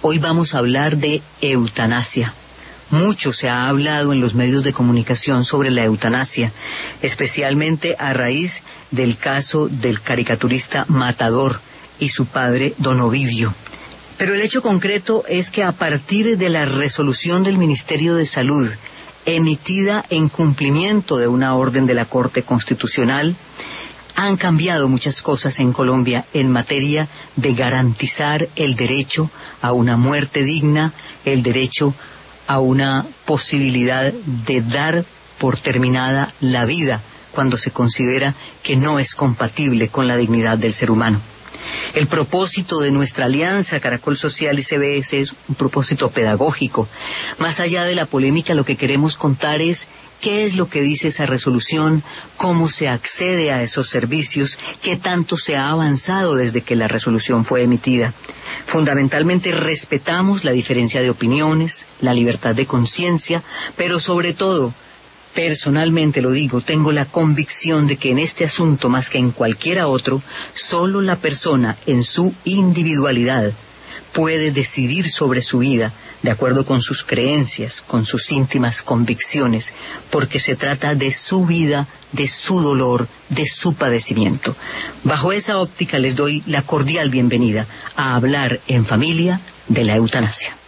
Hoy vamos a hablar de eutanasia. Mucho se ha hablado en los medios de comunicación sobre la eutanasia, especialmente a raíz del caso del caricaturista Matador y su padre Don Ovidio. Pero el hecho concreto es que a partir de la resolución del Ministerio de Salud, emitida en cumplimiento de una orden de la Corte Constitucional, han cambiado muchas cosas en Colombia en materia de garantizar el derecho a una muerte digna, el derecho a una posibilidad de dar por terminada la vida cuando se considera que no es compatible con la dignidad del ser humano. El propósito de nuestra alianza Caracol Social y CBS es un propósito pedagógico. Más allá de la polémica, lo que queremos contar es qué es lo que dice esa resolución, cómo se accede a esos servicios, qué tanto se ha avanzado desde que la resolución fue emitida. Fundamentalmente respetamos la diferencia de opiniones, la libertad de conciencia, pero sobre todo, personalmente lo digo, tengo la convicción de que en este asunto, más que en cualquiera otro, solo la persona en su individualidad puede decidir sobre su vida de acuerdo con sus creencias, con sus íntimas convicciones, porque se trata de su vida, de su dolor, de su padecimiento. Bajo esa óptica les doy la cordial bienvenida a hablar en familia de la eutanasia.